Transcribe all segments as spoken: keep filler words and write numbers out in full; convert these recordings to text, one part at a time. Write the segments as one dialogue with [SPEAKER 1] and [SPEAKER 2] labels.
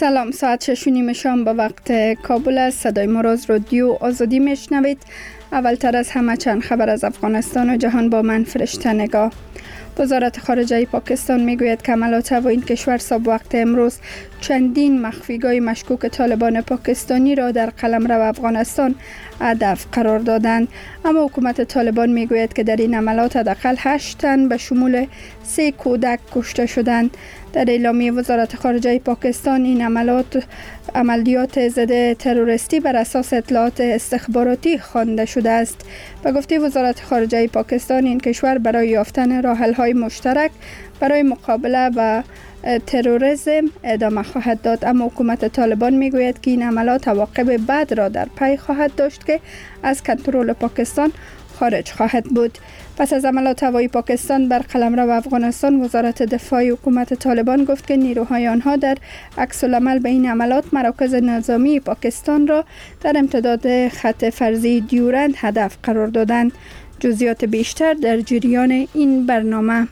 [SPEAKER 1] سلام، ساعت شش و نیم شام به وقت کابل است. صدای ما را از رادیو آزادی میشنوید. اولتر از همه چند خبر از افغانستان و جهان با من فرشته نگاه. وزارت خارجه پاکستان میگوید که عملات هوایی این کشور صبح وقت امروز چندین مخفیگاه مشکوک طالبان پاکستانی را در قلمرو افغانستان هدف قرار دادند، اما حکومت طالبان میگوید که در این عملات حداقل هشت تن به شمول سه کودک کشته شدند. در اعلامیه وزارت خارجه پاکستان این عملات عملیات ضد تروریستی بر اساس اطلاعات استخباراتی خوانده شده است. به گفته وزارت خارجه پاکستان این کشور برای یافتن راه‌حل‌های مشترک برای مقابله با تروریسم ادامه خواهد داد، اما حکومت طالبان میگوید که این عملات عواقب بد را در پی خواهد داشت که از کنترل پاکستان خارج خواهد بود. پس از عملات هوایی پاکستان بر قلمرو افغانستان، وزارت دفاع حکومت طالبان گفت که نیروهای آنها در عکس العمل به این عملات مراکز نظامی پاکستان را در امتداد خط فرضی دیورند هدف قرار دادند. جزئیات بیشتر در جریان این برنامه.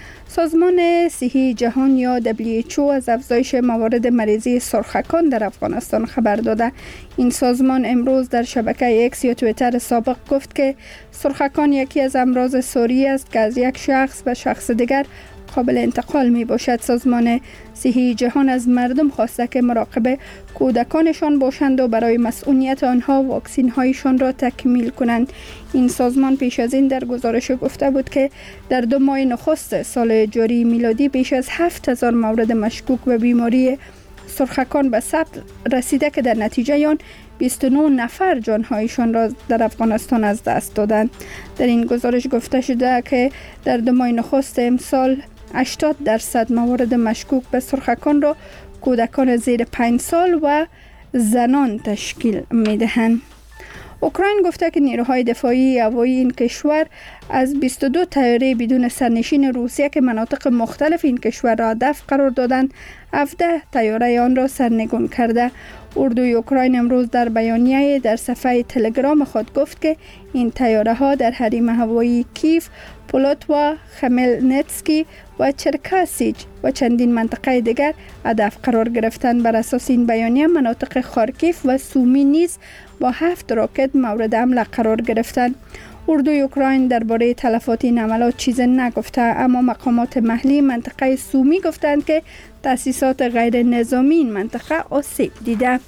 [SPEAKER 1] سازمان صحی جهان یا دبلیو اچ او از افزایش موارد مریضی سرخکان در افغانستان خبر داده. این سازمان امروز در شبکه اکس یا توییتر سابق گفت که سرخکان یکی از امراض سوری است که از یک شخص به شخص دیگر قابل انتقال می باشد. سازمان صحی جهان از مردم خواسته که مراقب کودکانشان باشند و برای مسئولیت آنها واکسین هایشان را تکمیل کنند. این سازمان پیش از این در گزارش گفته بود که در دو ماه نخست سال جاری میلادی بیش از هفت هزار مورد مشکوک به بیماری سرخکان به ثبت رسیده که در نتیجه آن بیست و نه نفر جانهایشان را در افغانستان از دست دادند. در این گزارش گفته شده که در دو ماه نخست امسال هشتاد درصد موارد مشکوک به سرخکان را کودکان زیر پنج سال و زنان تشکیل می‌دهند. اوکراین گفته که نیروهای دفاعی هوایی این کشور از بیست و دو طیاره بدون سرنشین روسیه که مناطق مختلف این کشور را هدف قرار دادند، هفده طیاره آن را سرنگون کرده. اردوی اوکراین امروز در بیانیه در صفحه تلگرام خود گفت که این طیاره ها در حریم هوایی کیف، پولوتوا، خملنتسکی و چرکاسیج و چندین منطقه دیگر هدف قرار گرفتند. بر اساس این بیانیه مناطق خارکیف و سومی نیز با هفت راکت مورد حمله قرار گرفتند. اردوی اوکراین درباره تلفات این عملات چیز نگفته، اما مقامات محلی منطقه سومی گفتند که تأسیسات غیر نظامی این منطقه آسیب دیده.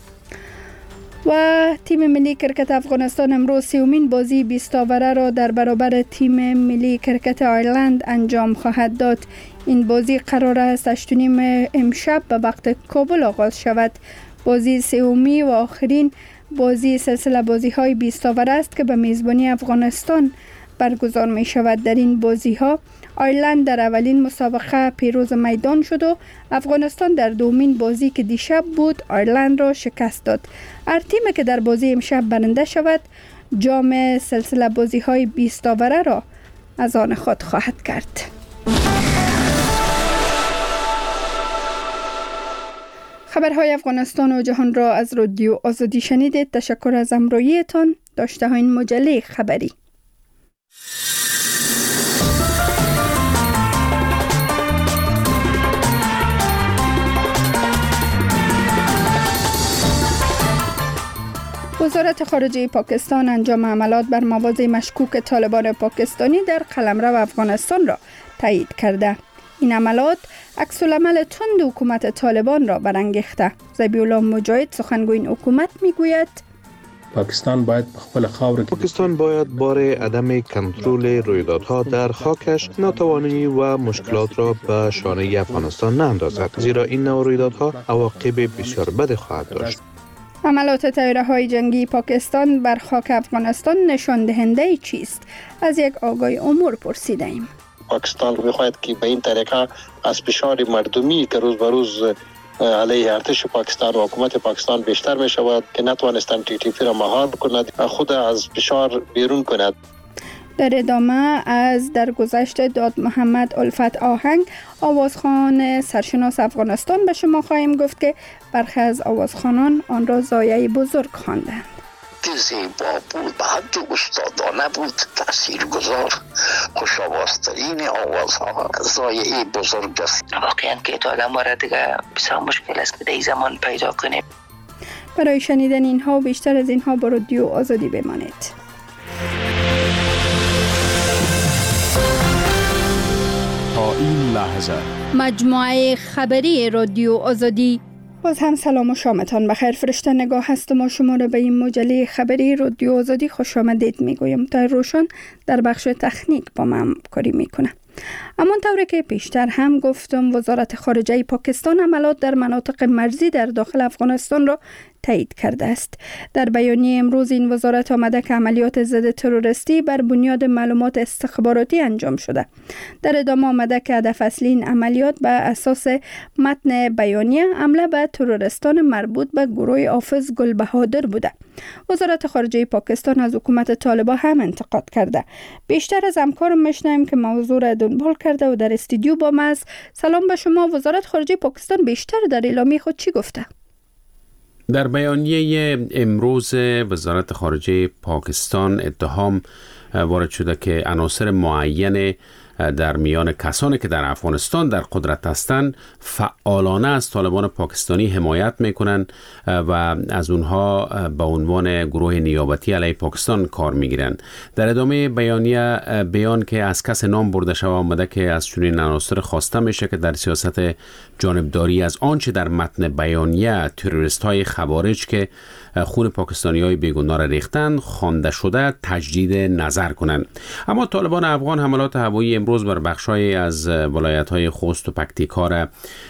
[SPEAKER 1] و تیم ملی کرکت افغانستان امروز سومین بازی بیست آوره را در برابر تیم ملی کرکت آیرلند انجام خواهد داد. این بازی قرار است هشت و نیم امشب به وقت کابل آغاز شود. بازی سومی و آخرین بازی سلسله بازی های بیست آوره است که به میزبانی افغانستان برگزار می شود. در این بازی ها آیرلند در اولین مسابقه پیروز میدان شد و افغانستان در دومین بازی که دیشب بود آیرلند را شکست داد. هر تیمی که در بازی امشب برنده شود جام سلسله بازی های بیست آوره را از آن خود خواهد کرد. خبرهای افغانستان و جهان را از رادیو آزادی شنیدید. تشکر از همراهیتان. داشته ها این مجله خبری. وزارت خارجه پاکستان انجام عملات بر مواضع مشکوک طالبان پاکستانی در قلمرو افغانستان را تایید کرده. این عملات عکس العمل تند حکومت طالبان را برانگیخته. ذبیح الله مجاهد سخنگوی این حکومت میگوید
[SPEAKER 2] پاکستان باید خپل خاور
[SPEAKER 3] پاکستان باید بار عدم کنترل رویدادها در خاکش ناتوانی و مشکلات را به شانه افغانستان ناندازد، زیرا این نوع رویدادها عواقب بسیار بد خواهد داشت.
[SPEAKER 1] عملات طیاره‌های جنگی پاکستان بر خاک افغانستان نشان دهنده چیست؟ از یک آگاه امور پرسیدیم.
[SPEAKER 4] پاکستان می‌خواهد که به این طریقه از فشار مردمی که روز به روز علیه ارتش پاکستان و حکومت پاکستان بیشتر می شود که نتوانستند تی تی پی را مهار کند، خود از فشار بیرون کند.
[SPEAKER 1] در ادامه از درگذشت داد محمد الفت آهنگ، آوازخوان سرشناس افغانستان، به شما خواهیم گفت که برخی از آوازخوانان آن را ضایعه بزرگ خواندند.
[SPEAKER 5] حد زیبا بود، به حد استادانه بود، تاثیرگذار، خوش آوازترین آوازها، ضایعه بزرگ است.
[SPEAKER 6] واقعا که تا آدم را دیگه بسیار مشکل است که در این زمان پیدا کنیم.
[SPEAKER 1] برای شنیدن اینها و بیشتر از اینها با رادیو آزادی بمانید.
[SPEAKER 7] تا این لحظه
[SPEAKER 1] مجموعه خبری رادیو آزادی. باز هم سلام و شامتان بخیر. فرشته نگاه هستم و شما را به این مجله خبری رادیو آزادی خوش آمدید میگویم. تا روشن در بخش تکنیک با من همکاری میکنه. اما طوری که پیشتر هم گفتم، وزارت خارجه پاکستان عملیات در مناطق مرزی در داخل افغانستان را تایید کرده است. در بیانیه امروز این وزارت آمده که عملیات ضد تروریستی بر بنیاد معلومات استخباراتی انجام شده. در ادامه آمده که هدف اصلی این عملیات بر اساس متن بیانیه حمله به تروریستان مربوط به گروه حافظ گل بهادر بوده. وزارت خارجه پاکستان از حکومت طالبان هم انتقاد کرده. بیشتر از همکارم میشنویم که موضوع را دنبال کرده و در استودیو با ما است. سلام به شما. وزارت خارجه پاکستان بیشتر در اعلامیه خود چی گفته؟
[SPEAKER 8] در بیانیه امروز وزارت خارجه پاکستان اتهام وارد شده که عناصر معین در میان کسانی که در افغانستان در قدرت هستند فعالانه از طالبان پاکستانی حمایت میکنند و از اونها به عنوان گروه نیابتی علیه پاکستان کار میگیرند. در ادامه بیانیه بیان که از کس نام برده شده آمده که از چنین عناصر خواسته میشه که در سیاست جانبداری از آنچه در متن بیانیه تروریست های خوارج که خون پاکستانی های بیگناه را ریختند خوانده شده تجدید نظر کنند. اما طالبان افغان حملات هوایی امروز بر بخشای از ولایت های خوست و پکتیکا را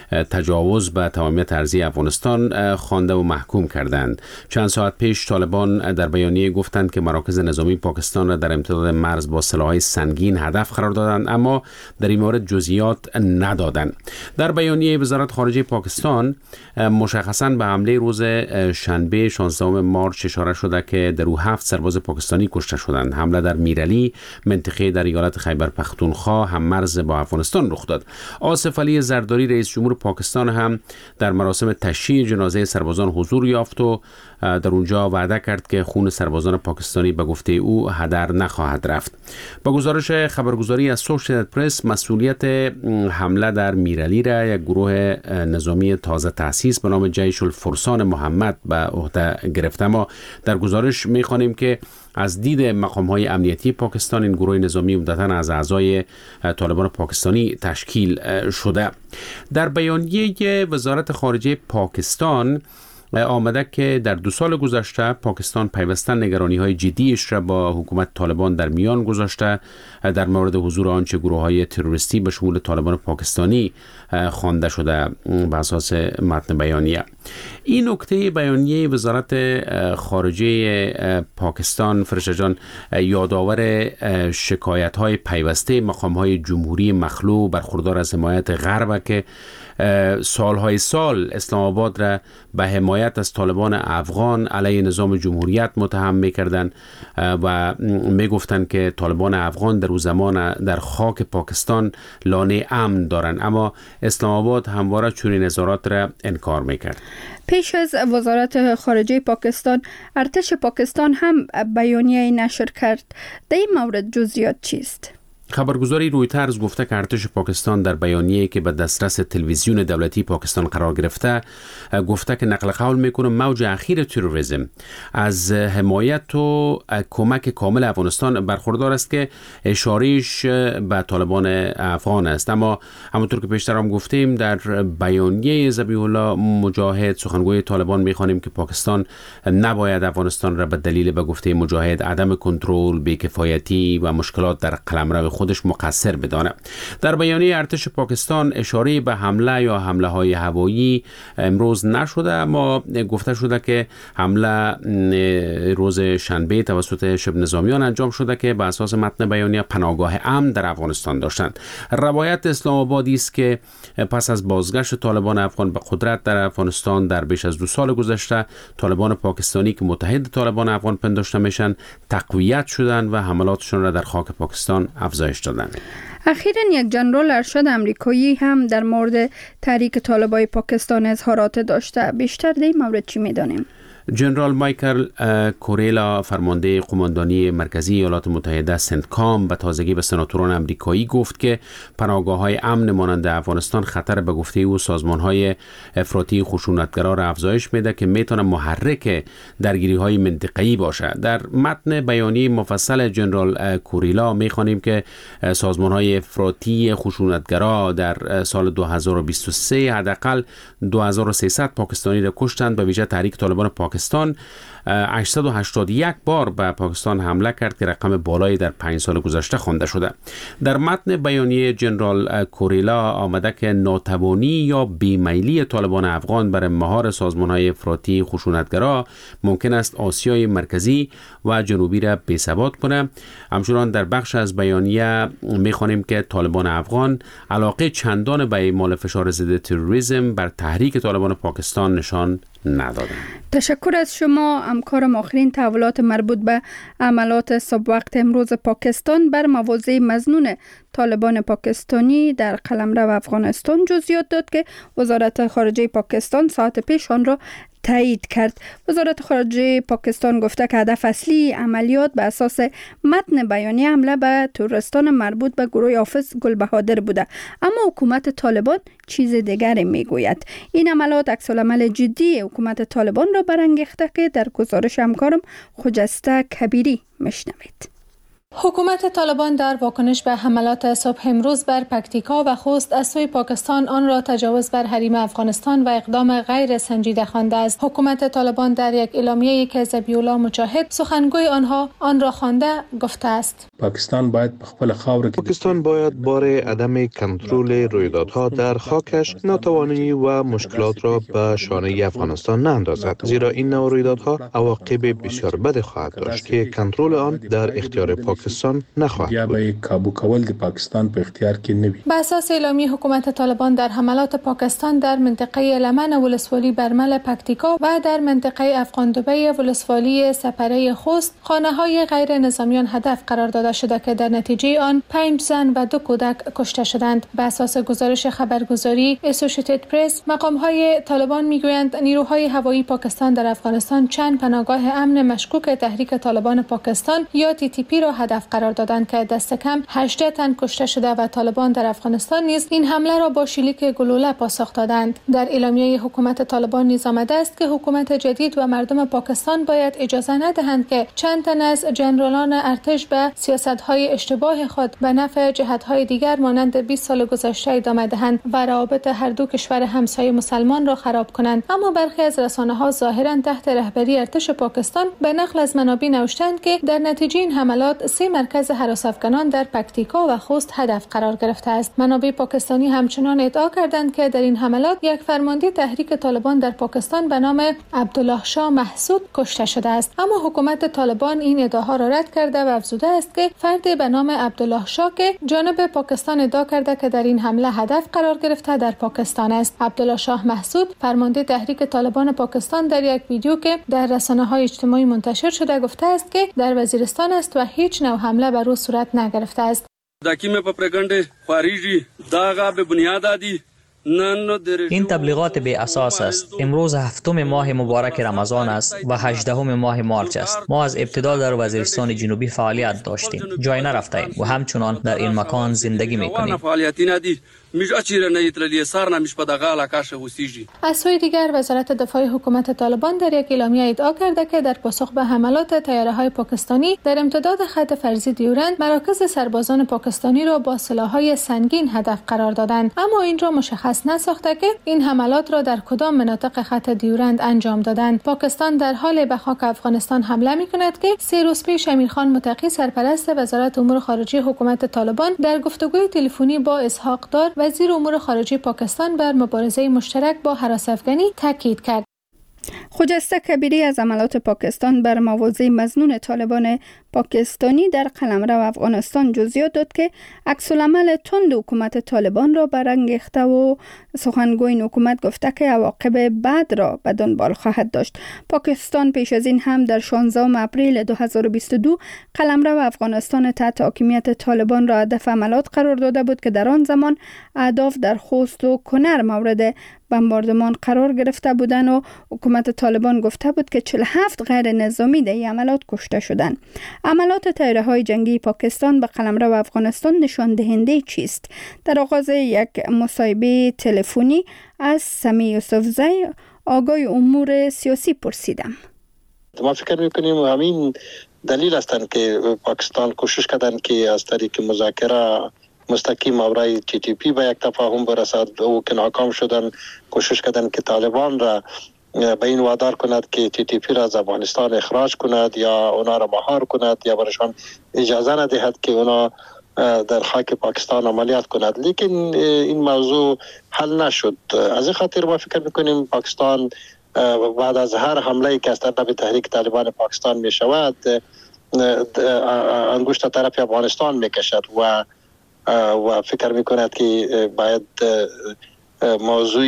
[SPEAKER 8] تجاوز به تمامیت ارضی افغانستان خوانده و محکوم کردند. چند ساعت پیش طالبان در بیانیه گفتند که مراکز نظامی پاکستان را در امتداد مرز با سلاح‌های سنگین هدف قرار دادند، اما در این مورد جزئیات ندادند. در بیانیه وزارت خارجه پاکستان مشخصاً به حمله روز شنبه شانزدهم مارس اشاره شده که در او هفت سرباز پاکستانی کشته شدند. حمله در میرعلی منطقه در ایالت خیبر پختونخوا هم مرز با افغانستان رخ داد. آصف علی زرداری رئیس جمهور پاکستان هم در مراسم تشییع جنازه سربازان حضور یافت و در اونجا وعده کرد که خون سربازان پاکستانی به گفته او هدر نخواهد رفت. با گزارش خبرگزاری اسوسییتد پرس، مسئولیت حمله در میرعلی را یک گروه نظامی تازه تأسیس به نام جیش الفرسان محمد به عهده گرفته. ما در گزارش می‌خوانیم که از دید مقام‌های امنیتی پاکستان این گروه نظامی عمدتاً از اعضای طالبان پاکستانی تشکیل شده. در بیانیه وزارت خارجه پاکستان آمده که در دو سال گذشته پاکستان پیوسته نگرانی‌های جدیش را با حکومت طالبان در میان گذاشته در مورد حضور آنچه گروه‌های تروریستی به شمول طالبان پاکستانی خوانده شده بر اساس متن بیانیه. این نکته بیانیه وزارت خارجه پاکستان فرشته جان یادآور شکایت‌های پیوسته مقام‌های جمهوری مخلوع برخوردار از حمایت غرب که سالهای سال اسلام آباد را به حمایت از طالبان افغان علیه نظام جمهوریت متهم می‌کردند و می‌گفتند که طالبان افغان در اون زمان در خاک پاکستان لانه امن دارند، اما اسلام آباد همواره چنین نظارات را انکار می‌کرد.
[SPEAKER 1] پیش از وزارت خارجه پاکستان، ارتش پاکستان هم بیانیه نشر کرد. در این مورد جزئیات چیست؟
[SPEAKER 8] خبرگزاری رویترز گفته که ارتش پاکستان در بیانیه‌ای که به دسترس تلویزیون دولتی پاکستان قرار گرفته گفته که نقل قول میکنه موج اخیر تروریسم از حمایت و کمک کامل افغانستان برخوردار است که اشارهش به طالبان افغان است. اما همونطور که پیشتر هم گفتیم در بیانیه ذبیح الله مجاهد سخنگوی طالبان میخوانیم که پاکستان نباید افغانستان را به دلیل به گفته مجاهد عدم کنترل، بی‌کفایتی و مشکلات در قلمرو خودش مقصر بدانه. در بیانیه ارتش پاکستان اشاره به حمله یا حمله های هوایی امروز نشده، اما گفته شده که حمله روز شنبه توسط شبه نظامیان انجام شده که به اساس متن بیانیه پناهگاه امن در افغانستان داشتند. روایت اسلام آبادی است که پس از بازگشت طالبان افغان به قدرت در افغانستان در بیش از دو سال گذشته، طالبان پاکستانی که متحد طالبان افغان پنداشته میشن تقویت شدند و حملاتشون را در خاک پاکستان افزایش دادند.
[SPEAKER 1] اخیراً یک جنرال ارشد امریکایی هم در مورد تحریک طالبان پاکستان اظهارات داشته. بیشتر در این مورد چی می‌دانیم؟
[SPEAKER 8] جنرال مایکل کوریلا فرمانده قماندانی مرکزی ایالات متحده سنتکام به تازگی به سناتوران آمریکایی گفت که پناهگاه‌های امن مانند افغانستان خطر به گفته او سازمان‌های افراطی خشونتگرا را افزایش میده که میتونه محرک درگیری‌های منطقه‌ای باشه. در متن بیانیه مفصل جنرال کوریلا می‌خوانیم که سازمان‌های افراطی خشونتگرا در سال دو هزار و بیست و سه حداقل دو هزار و سیصد پاکستانی را کشتند. به ویژه تحریک طالبان پاکستان هشتصد و هشتاد و یک بار به پاکستان حمله کرد که رقم بالایی در پنج سال گذشته خوانده شده. در متن بیانیه جنرال کوریلا آمده که ناتوانی یا بیمیلی طالبان افغان بر مهار سازمان‌های افراطی خشونتگرا ممکن است آسیای مرکزی و جنوبی را بی‌ثبات کنه. همچنان در بخش از بیانیه می‌خوانیم که طالبان افغان علاقه چندان به اعمال فشار ضد تروریسم بر تحریک طالبان پاکستان نشان ندادند.
[SPEAKER 1] تشکر از شما. همکارم آخرین تحولات مربوط به عملات صبح وقت امروز پاکستان بر مواضع مظنون طالبان پاکستانی در قلمرو افغانستان جزئیات داد که وزارت خارجه پاکستان ساعت پیش آن را تایید کرد. وزارت خارجه پاکستان گفته که هدف اصلی عملیات به اساس متن بیانیه حمله به تروریستان مربوط به گروه حافظ گلبهادر بوده، اما حکومت طالبان چیز دیگری میگوید. این عملیات عکس‌العمل جدی حکومت طالبان را برانگیخته که در گزارش همکارم خجسته کبیری میشنوید.
[SPEAKER 9] حکومت طالبان در واکنش به حملات صبح امروز بر پکتیکا و خوست از سوی پاکستان آن را تجاوز بر حریم افغانستان و اقدام غیر سنجیده خوانده است. حکومت طالبان در یک اعلامیه‌ای که ذبیح‌الله مجاهد سخنگوی آنها آن را خوانده گفته است:
[SPEAKER 2] پاکستان باید به خپل خاور
[SPEAKER 3] پاکستان باید بار عدم کنترل رویدادها در خاکش ناتوانی و مشکلات را به شانه افغانستان ناندازد، زیرا این نوع رویدادها عواقب بسیار بد خواهد داشت که کنترل آن در اختیار پاکستان نخواهد
[SPEAKER 2] یا به کابو کول د پاکستان په اختیار کې نه وي.
[SPEAKER 9] به اساس اعلامیه حکومت طالبان در حملات پاکستان در منطقه لمن ولسوالی برمل پکتیکا و در منطقه افغاندبه ولسوالی سپره خوست خانه‌های غیر نظامیان هدف قرار داده شده که در نتیجه آن پنج زن و دو کودک کشته شدند. به اساس گزارش خبرگزاری اسوسییتد پرس، مقام‌های طالبان میگویند نیروهای هوایی پاکستان در افغانستان چند پناهگاه امن مشکوک تحریک طالبان پاکستان یا تی تی پی را هدف قرار دادند که دست کم هجده تن کشته شده و طالبان در افغانستان نیز این حمله را با شلیک گلوله پاسخ دادند. در اعلامیه حکومت طالبان نیز آمده است که حکومت جدید و مردم پاکستان باید اجازه ندهند که چند تن از جنرالان ارتش به سیاست‌های اشتباه خود به نفع جهت‌های دیگر مانند بیست سال گذشته ادامه دهند و روابط هر دو کشور همسایه مسلمان را خراب کنند. اما برخی از رسانه‌ها ظاهراً تحت رهبری ارتش پاکستان به نقل از منابع نوشتند که در نتیجه این حملات سه مرکز هراس افغانان در پکتیکا و خوست هدف قرار گرفته است. منابع پاکستانی همچنان ادعا کردند که در این حملات یک فرمانده تحریک طالبان در پاکستان به نام عبدالله شاه محسود کشته شده است، اما حکومت طالبان این ادعاها را رد کرده و افزوده است که فردی به نام عبدالله شاه که جانب پاکستان ادعا کرده که در این حمله هدف قرار گرفته در پاکستان است. عبدالله شاه محسود فرمانده تحریک طالبان پاکستان در یک ویدیو که در رسانه‌های اجتماعی منتشر شده گفته است که در وزیرستان است و هیچ نوع حمله بر او صورت نگرفته است.
[SPEAKER 10] داکیمه په پرګنډه خارجي داغه به بنیاد دي.
[SPEAKER 11] این تبلیغات بی اساس است. امروز هفتم ماه مبارک رمضان است و هجدهم ماه مارچ است. ما از ابتدا در وزیرستان جنوبی فعالیت داشتیم، جای نرفتیم و همچنان در این مکان زندگی میکنیم.
[SPEAKER 9] از سوی دیگر وزارت دفاع حکومت طالبان در یک اعلامیه ادعا کرده که در پاسخ به حملات طیاره‌های پاکستانی در امتداد خط فرضی دیورند مراکز سربازان پاکستانی را با سلاح‌های سنگین هدف قرار دادند، اما این را مشخص نساخته که این حملات را در کدام مناطق خط دیورند انجام دادند. پاکستان در حال به خاک افغانستان حمله می‌کند که سه روز پیش امیرخان متقی سرپرست وزارت امور خارجه حکومت طالبان در گفتگوی تلفنی با اسحاق دار وزیر امور خارجه پاکستان بر مبارزه مشترک با هراس افغانی تاکید کرد.
[SPEAKER 1] خجسته کبیری از عملات پاکستان بر مواضع مظنون طالبان پاکستانی در قلمرو افغانستان جزئیات داد که عکس‌العمل تند حکومت طالبان را برانگیخته و سخنگوی این حکومت گفته که عواقب بد را به دنبال خواهد داشت. پاکستان پیش از این هم در شانزدهم اپریل دو هزار و بیست و دو قلمرو افغانستان تحت حاکمیت طالبان را هدف عملیات قرار داده بود که در آن زمان اهداف در خوست و کنر مورد بمباردمان قرار گرفته بودند و حکومت طالبان گفته بود که چهل و هفت غیر نظامی در این عملیات کشته شدند. عملیات طیاره‌های جنگی پاکستان به قلمرو افغانستان نشان دهنده چیست؟ در آغاز یک مصاحبه تلفنی از سمی یوسفزی آگاه امور سیاسی پرسیدم.
[SPEAKER 4] ما فکر میکنیم همین دلیل هستند که پاکستان کوشش کردن که از طریق مذاکره مستقیم برای تی تی پی به یک تفاهم برسد و که ناکام شدن، کوشش کردن که طالبان را به این وادار کند که تی تی پی را از افغانستان اخراج کند یا اونا را مهار کند یا برشان اجازه ندهد که اونا در خاک پاکستان عملیات کند. لیکن این موضوع حل نشد. از این خاطر ما فکر میکنیم پاکستان بعد از هر حمله که از طرف تحریک طالبان پاکستان می شود انگشت طرف افغانستان می کشد و و فکر می کند که باید موضوع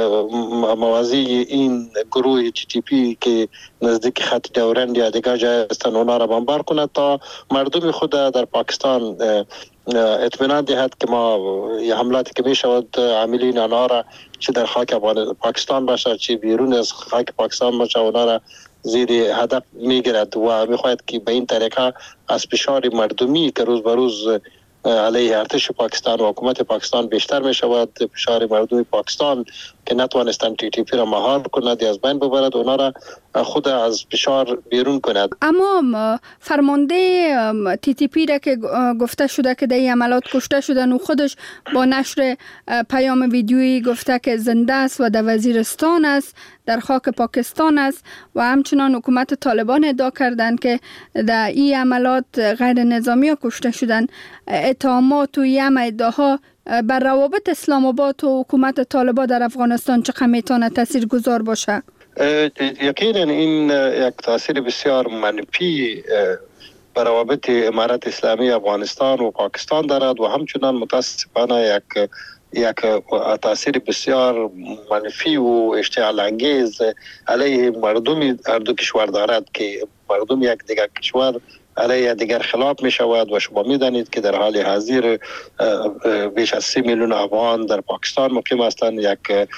[SPEAKER 4] موازی این گروه تی تی پی که نزدیک خط دورند یا دیگر جای هستند اونا را بمبار کند تا مردم خود در پاکستان اطمینان دهد که ما یه حملاتی که می شود عاملین آنها را چه در خاک پاکستان باشه چه بیرون از خاک پاکستان باشه اونا را زیر هدف می گیرد و می خواهد که به این طریقه از فشار مردمی که روز به روز علیه ارتش پاکستان و حکومت پاکستان بیشتر می شود، فشار مردم پاکستان که نتوانستند تی تی پی را مهار کند یا از بین ببرد اونا را خود از فشار بیرون کند.
[SPEAKER 1] اما فرمانده تی تی پی را که گفته شده که در این عملیات کشته شدن و خودش با نشر پیام ویدیویی گفته که زنده است و در وزیرستان است، در خاک پاکستان است و همچنان حکومت طالبان ادعا کردند که در این عملیات غیر نظامی ها کشته شدن. اتهامات و یم ادعاها بر روابط اسلام آباد و حکومت طالبان در افغانستان چقدر میتونه تاثیرگذار باشه؟
[SPEAKER 4] یقینا این یک تاثیر بسیار منفی بر روابط امارت اسلامی افغانستان و پاکستان دارد و همچنان متاسفانه یک یک تاثیر بسیار منفی و اشتعال انگیز علیه مردم هر دو کشور دارد که مردم یک دیگر کشور علیه دیگر خلاف می شود و شما می دانید که در حال حاضر بیش از سی میلیون افغان در پاکستان مقیم هستند. یک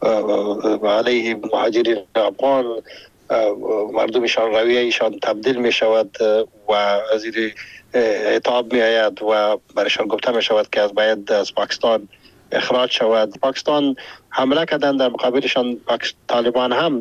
[SPEAKER 4] علیه مهاجرین افغان مردمشان رویه ایشان تبدیل می شود و زیر عتاب می آید و برایشان گفته می شود که از باید از پاکستان اخراج شود. پاکستان حمله کردن در مقابلشان طالبان هم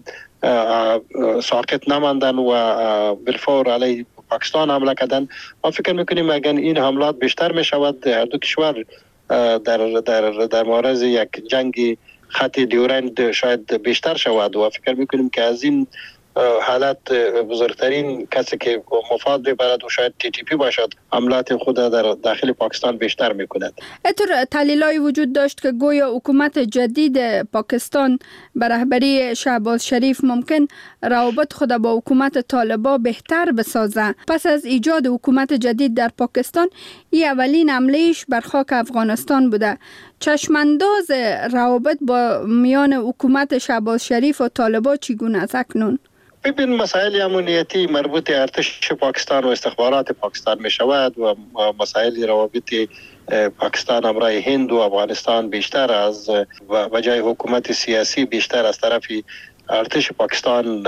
[SPEAKER 4] ساکت نماندن و بالفور علیه پاکستان حمله کردن. ما فکر میکنیم اگر این حملات بیشتر می شود هر دو کشور در در در مورد یک جنگ خط دیورند شاید بیشتر شود و فکر میکنیم که از این حالت بزرگترین کسی که مفاد ببرد و شاید تی تی پی باشد حملات خود در داخل پاکستان بیشتر میکند.
[SPEAKER 1] اینطور تحلیل‌های وجود داشت که گویا حکومت جدید پاکستان به رهبری شهباز شریف ممکن روابط خود با حکومت طالبان بهتر بسازه. پس از ایجاد حکومت جدید در پاکستان این اولین حمله‌اش بر خاک افغانستان بوده. چشمانداز روابط با میان حکومت شهباز شریف و طالبان چگونه است اکنون؟
[SPEAKER 4] ببین مسائل امنیتی مربوط ارتش پاکستان و استخبارات پاکستان می شود و مسائل روابط پاکستان همراه هند و افغانستان بیشتر از و جای حکومت سیاسی بیشتر از طرف ارتش پاکستان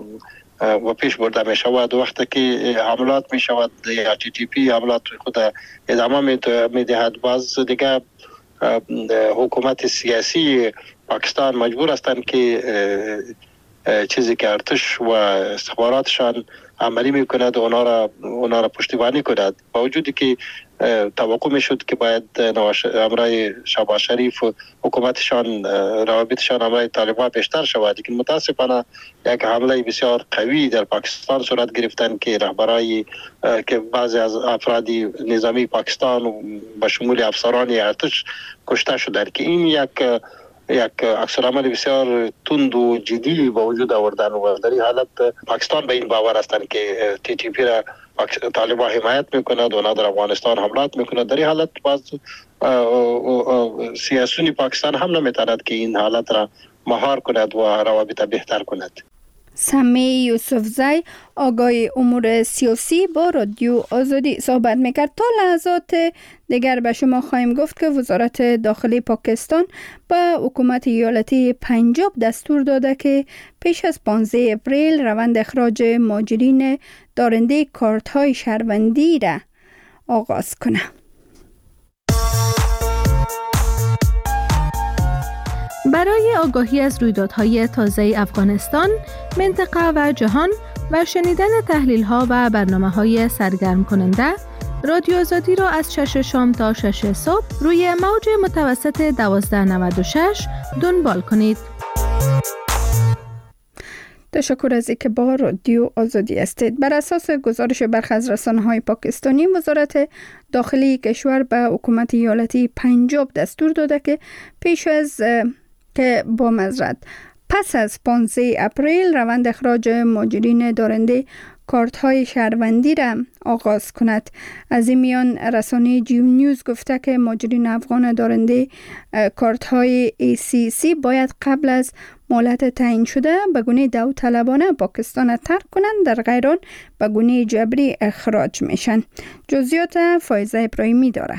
[SPEAKER 4] و پیش برده می شود. وقتی که حملات می شود یا تی تی پی حملات خود ادامه می دهد باز دیگه حکومت سیاسی پاکستان مجبور هستند که چیزی که ارتش و استخباراتشان عملی میکند اونا را اونا را پشتیبانی کند. با وجودی که توقع میشد که باید امرای شهباز شریف و حکومتشان روابطشان امرای طالبان بیشتر شود، لیکن متاسفانه یک حمله بسیار قوی در پاکستان صورت گرفتن که رهبرای که بعضی از افراد نظامی پاکستان و به شمول افسران ارتش کشته شدند که این یک یک عکس‌العمل بسیار تند و جدی با وجود آوردن و در این حالت پاکستان به این باور هستند که تی تی پی را طالبان حمایت میکند و نه در افغانستان حملات میکند. در این حالت باز سیاسیون پاکستان هم نمیتواند که این حالت را مهار کند و روابط بهتر کند.
[SPEAKER 1] سمی یوسفزی آگاه امور سیاسی با رادیو آزادی صحبت میکرد. تا لحظات دیگر به شما خواهیم گفت که وزارت داخلی پاکستان به حکومت ایالتی پنجاب دستور داده که پیش از پانزده اپریل روند اخراج مهاجرین دارنده کارت های شهروندی را آغاز کنه.
[SPEAKER 9] برای آگاهی از رویدادهای تازه افغانستان، منطقه و جهان و شنیدن تحلیل‌ها و برنامه‌های سرگرم کننده، رادیو آزادی را از شش شام تا شش صبح روی موج متوسط دوازده نود و شش دنبال کنید.
[SPEAKER 1] تشکر از اینکه با رادیو آزادی هستید. بر اساس گزارش برخی از رسانه‌های پاکستانی، وزارت داخلی کشور به حکومت ایالتی پنجاب دستور داده که پیش از که با معذرت پس از پانزده اپریل روند اخراج مهاجرین دارنده کارت های شهروندی را آغاز کند. از این میان رسانه جیو نیوز گفته که مهاجرین افغان دارنده کارت های ای سی سی باید قبل از مهلت تعیین شده به گونه داوطلبانه پاکستان ترک کنند، در غیر آن به گونه جبری اخراج میشن. جزئیات فایزه ابراهیمی داره.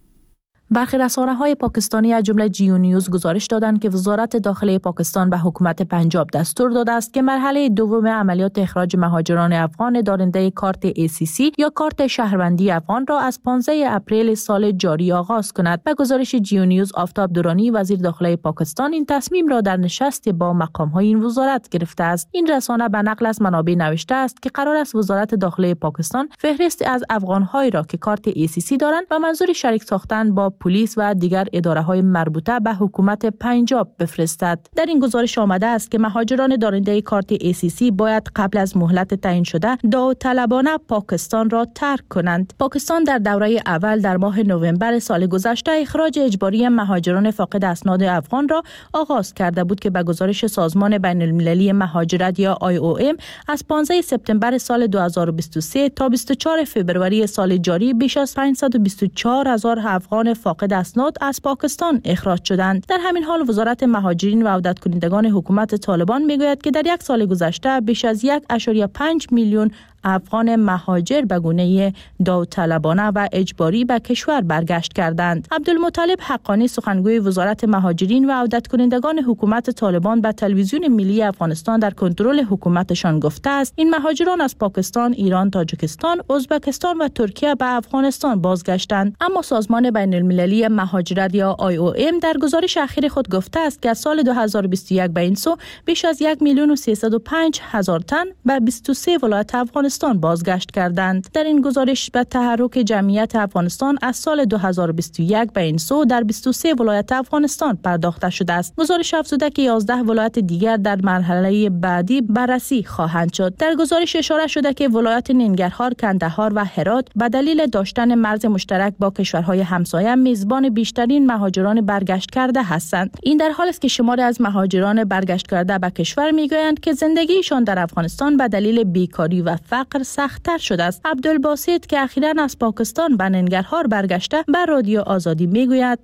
[SPEAKER 12] برخی رسانه‌های پاکستانی از جمله جیو نیوز گزارش دادند که وزارت داخلی پاکستان به حکومت پنجاب دستور داده است که مرحله دوم عملیات اخراج مهاجران افغان دارنده کارت ای سی سی یا کارت شهروندی افغان را از پانزده اپریل سال جاری آغاز کند. به گزارش جیو نیوز، آفتاب درانی وزیر داخلی پاکستان این تصمیم را در نشست با مقام‌های این وزارت گرفته است. این رسانه به نقل از منابع نوشته است که قرار است وزارت داخلی پاکستان فهرست از افغان‌هایی را که کارت ای سی سی دارند و منظور شریک ساختن با پلیس و دیگر اداره‌های مربوطه به حکومت پنجاب بفرستد. در این گزارش آمده است که مهاجران دارنده کارت ای سی سی باید قبل از مهلت تعیین شده داوطلبانه پاکستان را ترک کنند. پاکستان در دوره اول در ماه نوامبر سال گذشته اخراج اجباری مهاجران فاقد اسناد افغان را آغاز کرده بود که به گزارش سازمان بین‌المللی مهاجرت یا آی او ام از پانزده سپتامبر سال دو هزار و بیست و سه تا بیست و چهار فوریه سال جاری بیش از پانصد و بیست و چهار هزار افغان فاقد اسناد از پاکستان اخراج شدند. در همین حال وزارت مهاجرین و عودت کنندگان حکومت طالبان میگوید که در یک سال گذشته بیش از یک ممیز پنج میلیون افغان مهاجر به گونه داوطلبانه و اجباری به کشور برگشت کردند. عبدالمطلب حقانی سخنگوی وزارت مهاجرین و عودت کنندگان حکومت طالبان به تلویزیون ملی افغانستان در کنترل حکومتشان گفته است این مهاجران از پاکستان، ایران، تاجیکستان، ازبکستان و ترکیه به افغانستان بازگشتند. اما سازمان بین‌المللی مهاجرت یا آی او ام در گزارش اخیر خود گفته است که از سال دو هزار و بیست و یک به این سو بیش از یک میلیون و سیصد و پنج هزار تن به بیست و سه ولایت افغانستان بازگشت کردند. در این گزارش به تحرک جمعیت افغانستان از سال دو هزار و بیست و یک به این سو در بیست و سه ولایت افغانستان پرداخته شده است. گزارش افزوده که یازده ولایت دیگر در مرحله بعدی بررسی خواهند شد. در گزارش اشاره شده که ولایت ننگرهار، کندهار و هرات به دلیل داشتن مرز مشترک با کشورهای همسایه میزبان بیشترین مهاجران برگشت کرده هستند. این در حالی است که شماری از مهاجران برگشت کرده به کشور میگویند که زندگیشان در افغانستان به دلیل بیکاری و فقر سخت‌تر شده است. عبدالباسط که اخیراً از پاکستان به ننگرهار برگشته به رادیو آزادی میگوید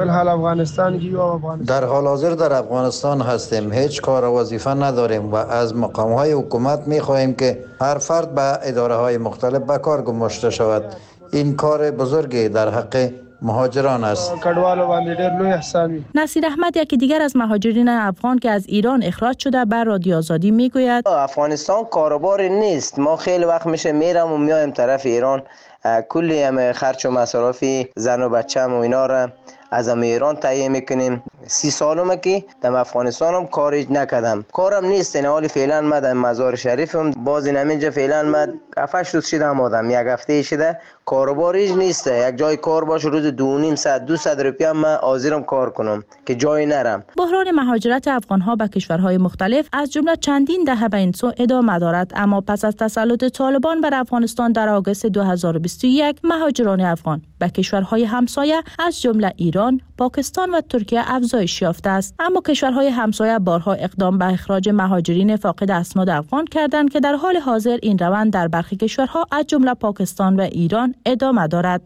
[SPEAKER 13] در حال حاضر در افغانستان هستیم، هیچ کار و وظیفه نداریم و از مقام‌های حکومت می‌خواهیم که هر فرد به اداره‌های مختلف به کار گماشته شود. این کار بزرگی در حق مهاجران است.
[SPEAKER 12] نصیر احمد یکی دیگر از مهاجرین افغان که از ایران اخراج شده بر رادیو آزادی میگوید
[SPEAKER 14] افغانستان کاروباری نیست. ما خیلی وقت میشه میرم و میایم طرف ایران، کلی هم خرج و مصارفی زن و بچه‌م و اینا را از ایران تهیه میکنیم. سی سالمه که در افغانستان هم کاری نکردم، کارم نیست. این حالی فعلا من در مزار شریفم، باز این همینجا فعلا من هفتش روز شده آمدم، یک هفته شده کاروباریش نیست. یک جای کار باشه روز دو نیم ساعت دویست روپیه من حاضرم کار کنم که جایی نرم.
[SPEAKER 12] بحران مهاجرت افغانها به کشورهای مختلف از جمله چندین دهه به این سو ادامه دارد، اما پس از تسلط طالبان بر افغانستان در آگوست دو هزار و بیست و یک مهاجران افغان به کشورهای همسایه از جمله ایران، پاکستان و ترکیه افزایش افزایش یافته است. اما کشورهای همسایه بارها اقدام به اخراج مهاجرین فاقد اسناد افغان کردند که در حال حاضر این روند در برخی کشورها از جمله پاکستان و ایران ادامه دارد.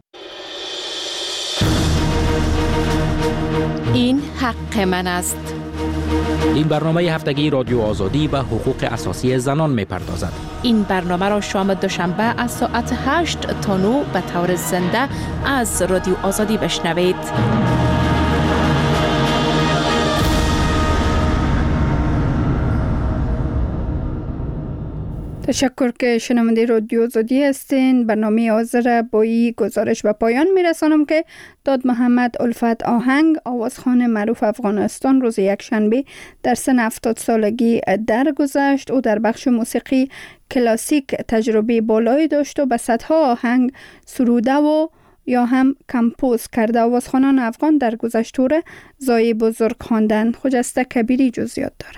[SPEAKER 15] این حق من است.
[SPEAKER 16] این برنامه هفتگی رادیو آزادی به حقوق اساسی زنان می‌پردازد.
[SPEAKER 15] این برنامه را شام دوشنبه از ساعت هشت تا نه به طور زنده از رادیو آزادی بشنوید.
[SPEAKER 1] تشکر که شنونده رادیو آزادی هستین. برنامه حاضر با این گزارش به پایان میرسانم که داد محمد الفت آهنگ، آوازخوان معروف افغانستان، روز یکشنبه در سن هفتاد سالگی درگذشت. او در بخش موسیقی کلاسیک تجربه بالایی داشت و به صدها آهنگ سروده و یا هم کمپوز کرده. آوازخوانان افغان در گذشته زای بزرگ خواندند. خجسته کبیری جزئیات داره.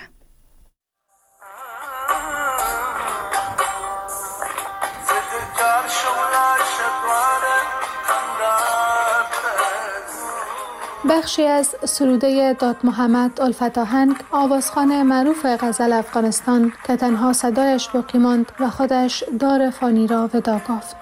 [SPEAKER 9] بخشی از سروده داد محمد الفت آهنگ، آوازخوان معروف غزل افغانستان که تنها صدایش باقی ماند و خودش دار فانی را وداع گفت.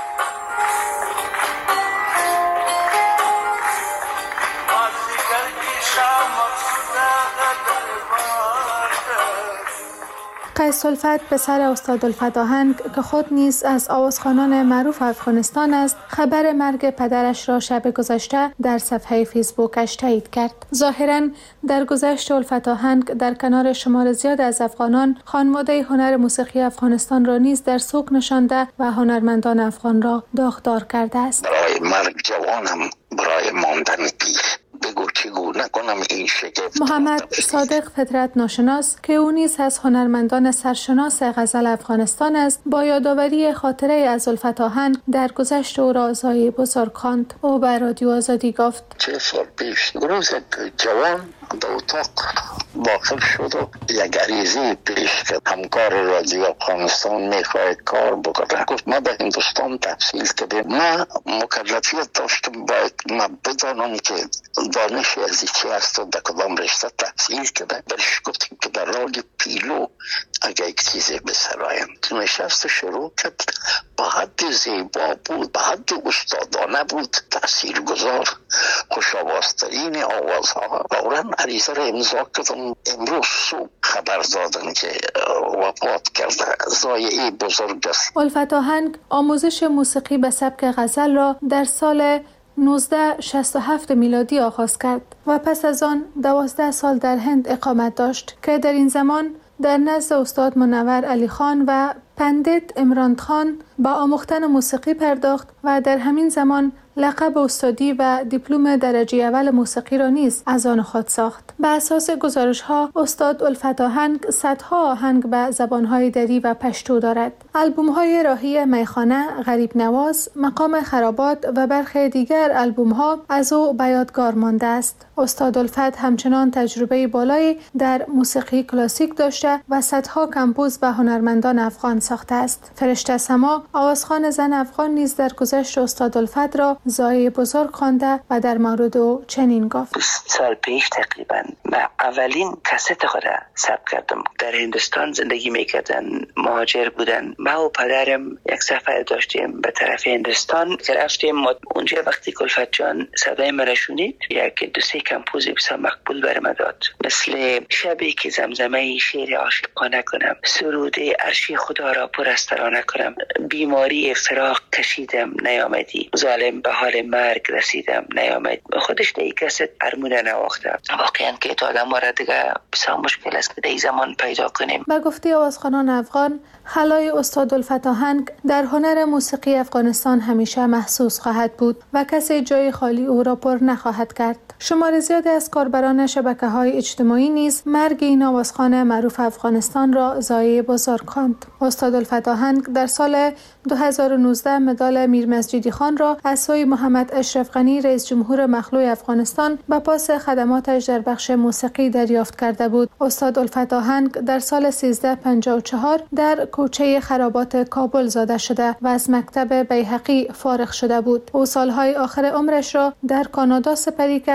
[SPEAKER 9] قیس الفت پسر استاد الفت آهنگ که خود نیز از آوازخوانان معروف افغانستان است، خبر مرگ پدرش را شب گذشته در صفحه فیسبوکش تایید کرد. ظاهراً در گذشت الفت آهنگ در کنار شمار زیاد از افغانان خانواده هنر موسیقی افغانستان را نیز در سوق نشانده و هنرمندان افغان را داغدار کرده است.
[SPEAKER 5] برای مرگ جوانم، برای ماندن پیر، بگو چگونه کنم این شگفت.
[SPEAKER 9] محمد صادق فطرت ناشناس که او نیز از هنرمندان سرشناس غزل افغانستان است، با یادآوری خاطره از الفت آهنگ در گذشت او را زای بزرگ خواند. او به رادیو آزادی گفت:
[SPEAKER 5] چه سال پیش روز جوان در اتاق داخل شد و یک عریضه پیش کرد. همکار رادیو افغانستان میخواهد کار بکنه. گفت ما به هندوستان تحصیل کردیم، ما مکلفیت داشتم باید ما بدانم که دانش از چی است و در کدام رشته تحصیل کرده. برش گفتیم که در رال پیلو اگر یک چیزی به سرایم. نشست شروع کرد، به حد زیبا بود، به حد استادانه بود، تأثیر گذار، خوش آوازترین آوازها. فوراً عریضه را امضا کردم. امروز صبح خبر دادن که وفات کرده. ضایعه بزرگ است.
[SPEAKER 9] الفت آهنگ آموزش موسیقی به سبک غزل را در سال نوزده شصت و هفت میلادی آغاز کرد و پس از آن دوازده سال در هند اقامت داشت که در این زمان در نزد استاد منور علی خان و پندت عمران خان با آموختن موسیقی پرداخت و در همین زمان لقب استادی و دیپلم درجه اول موسیقی را نیز از آن خود ساخت. به اساس گزارش‌ها استاد الفت آهنگ صدها آهنگ به زبان‌های دری و پشتو دارد. آلبوم‌های راهی میخانه، غریب نواز، مقام خرابات و برخی دیگر آلبوم‌ها از او به یادگار مانده است. استاد الفت همچنان تجربه بالایی در موسیقی کلاسیک داشته و صدها کمپوز به هنرمندان افغان ساخته است. فرشته سما، آوازخوان زن افغان، نیز در گذشت استاد الفت را زای بزرگ خوانده و در مورد او چنین گفت:
[SPEAKER 6] بیست سال پیش تقریبا من اولین کست خود ثبت کردم. در هندوستان زندگی میکردن، مهاجر بودن. ما و پدرم یک سفر داشتیم به طرف هندوستان که رفتیم. اونجا وقتی الفت جان صدای من شنید، یک دو سه کمپوز بسیار مقبول برام داد، مثل شبی که زمزمه شعر عاشقانه کنم، سرود عرش خدا را پرسترانه کنم، بیماری فراق کشیدم نیامدی، ظالم به حال مرگ رسیدم نیامد. خودش دیگه کست ارمونه نواخته. واقعا که تا آدم را دیگه بسیار مشکل است که در این زمان پیدا کنیم.
[SPEAKER 9] به گفته آوازخوانان افغان، خلای استاد الفت آهنگ در هنر موسیقی افغانستان همیشه محسوس خواهد بود و کسی جای خالی او را پر نخواهد کرد. شمار زیادی از کاربران شبکه‌های اجتماعی نیز مرگ این آوازخوان معروف افغانستان را ضایعه بزرگ خواند. استاد الفت آهنگ در سال دو هزار و نوزده مدال میر مسجدی خان را از سوی محمد اشرف غنی رئیس جمهور مخلوع افغانستان به پاس خدماتش در بخش موسیقی دریافت کرده بود. استاد الفت آهنگ در سال سیزده پنجاه و چهار در کوچه خرابات کابل زاده شده و از مکتب بیهقی فارغ شده بود. او سالهای آخر عمرش را در کانادا سپری کرد که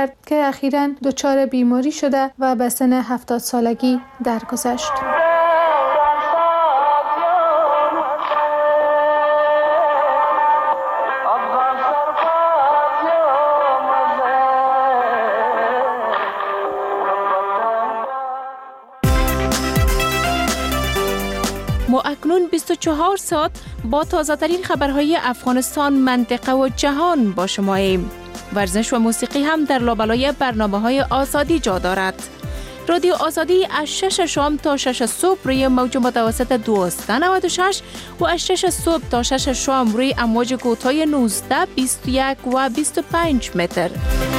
[SPEAKER 9] اخیراً دچار بیماری شده و به سن هفتاد سالگی درگذشت.
[SPEAKER 15] ما اکنون بیست و چهار ساعت با تازه‌ترین خبرهای افغانستان، منطقه و جهان با شماییم. ورزش و موسیقی هم در لابلای برنامه‌های آزادی جا دارد. رادیو آزادی از شش شام تا شش صبح روی موج متوسط دویست و نود و شش و از شش صبح تا شش شام روی امواج کوتاه نوزده، بیست و یک و بیست و پنج متر.